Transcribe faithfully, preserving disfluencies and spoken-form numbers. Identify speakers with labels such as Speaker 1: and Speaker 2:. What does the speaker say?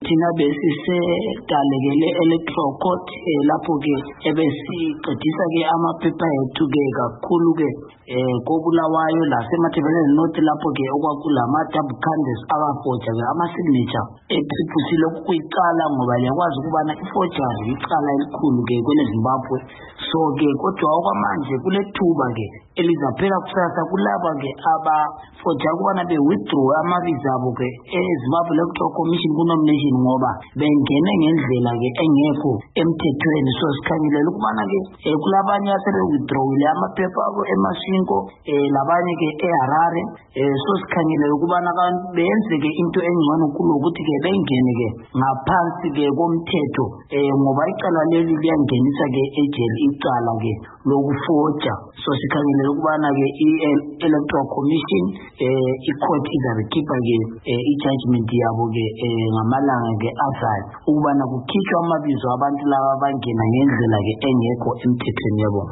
Speaker 1: thina besisedalekele electoral court lapho ke ebesiqedisa ke amaphepha ethu ke kakhulu ke eh koBulawayo lasemathebeleni North lapho ke okwakulama double candidates abafoja ke ama signature ephusile ukuyicala ngoba yakwazi ukubana iforgery icala elikhulu ke kwele Zimbabwe. So ke kodwa okwamanje kulethuba ke elizaphela kusasa kulaba ke abafoja kubana be withdraw amabizo abo ke eZimbabwe Electoral Commission ku nomination ngoba bengene ngendlela ke engekho emthethweni. So sikhangelela ukubana ke kulabanye asebe withdrawile amaphepha abo eMashingo eh labanye ke eHarare eh so sikhangelela ukubana abantu benze ke into engcono kulokuthi ke bengene ke ngaphansi ke komthetho eh ngoba icala leli liyangenisa ke ejele icala ke lokufoja. So sikhangelela ukubana ke i-Electoral Commission eh icourt izabekhipha ke i-judgment yabo ke ngamalanga ke azayo ukubana kukhishwa amabizo abantu laba bangena ngendlela ke engekho emthethweni yabo.